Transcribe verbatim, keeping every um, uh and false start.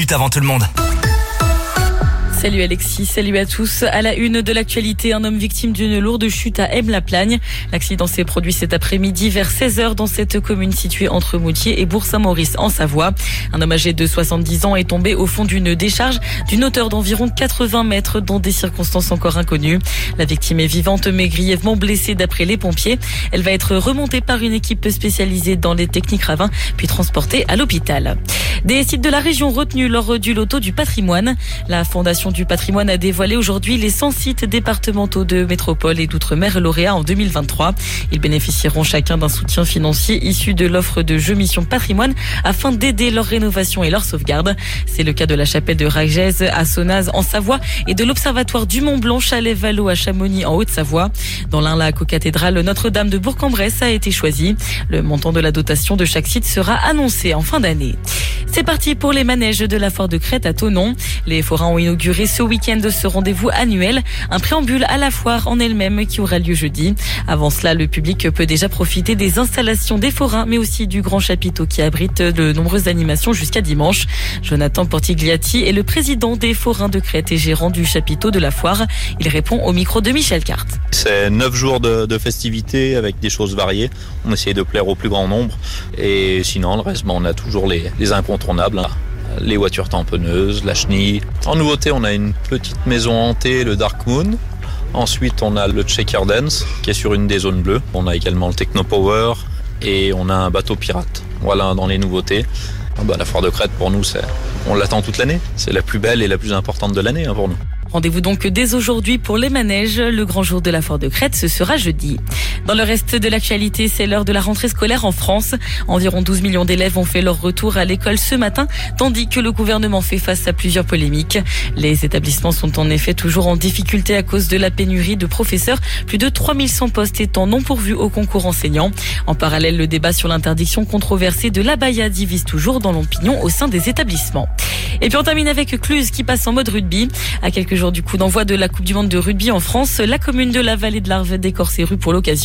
minutes avant tout le monde. Salut Alexis, salut à tous. À la une de l'actualité, un homme victime d'une lourde chute à Aime-la-Plagne. L'accident s'est produit cet après-midi vers seize heures dans cette commune située entre Moutier et Bourg-Saint-Maurice en Savoie. Un homme âgé de soixante-dix ans est tombé au fond d'une décharge d'une hauteur d'environ quatre-vingts mètres dans des circonstances encore inconnues. La victime est vivante mais grièvement blessée d'après les pompiers. Elle va être remontée par une équipe spécialisée dans les techniques ravins puis transportée à l'hôpital. Des sites de la région retenus lors du loto du patrimoine. La Fondation du patrimoine a dévoilé aujourd'hui les cent sites départementaux de métropole et d'outre-mer lauréats en deux mille vingt-trois. Ils bénéficieront chacun d'un soutien financier issu de l'offre de jeux Mission Patrimoine afin d'aider leur rénovation et leur sauvegarde. C'est le cas de la chapelle de Ragez à Sonnaz en Savoie et de l'Observatoire du Mont-Blanc Chalais-Vallot à Chamonix en Haute-Savoie. Dans l'un, la cocathédrale Notre-Dame de Bourg-en-Bresse a été choisie. Le montant de la dotation de chaque site sera annoncé en fin d'année. C'est parti pour les manèges de la foire de Crète à Thonon. Les forains ont inauguré ce week-end ce rendez-vous annuel, un préambule à la foire en elle-même qui aura lieu jeudi. Avant cela, le public peut déjà profiter des installations des forains, mais aussi du grand chapiteau qui abrite de nombreuses animations jusqu'à dimanche. Jonathan Portigliati est le président des forains de Crète et gérant du chapiteau de la foire. Il répond au micro de Michel Carte. C'est neuf jours de, de festivités avec des choses variées. On essaye de plaire au plus grand nombre. Et sinon, le reste, ben, on a toujours les, les incontournables. Hein. Les voitures tamponneuses, la chenille. En nouveauté, on a une petite maison hantée, le Dark Moon. Ensuite, on a le Shaker Dance, qui est sur une des zones bleues. On a également le Techno Power et on a un bateau pirate. Voilà dans les nouveautés. Ben, la foire de Crète, pour nous, c'est, on l'attend toute l'année. C'est la plus belle et la plus importante de l'année hein, pour nous. Rendez-vous donc dès aujourd'hui pour les manèges. Le grand jour de la foire de Crète, ce sera jeudi. Dans le reste de l'actualité, c'est l'heure de la rentrée scolaire en France. Environ douze millions d'élèves ont fait leur retour à l'école ce matin, tandis que le gouvernement fait face à plusieurs polémiques. Les établissements sont en effet toujours en difficulté à cause de la pénurie de professeurs, plus de trois mille cent postes étant non pourvus au concours enseignant. En parallèle, le débat sur l'interdiction controversée de l'abaya divise toujours dans l'opinion au sein des établissements. Et puis on termine avec Cluse qui passe en mode rugby. À quelques jours du coup d'envoi de la Coupe du Monde de rugby en France, la commune de la Vallée de l'Arve décore ses rues pour l'occasion.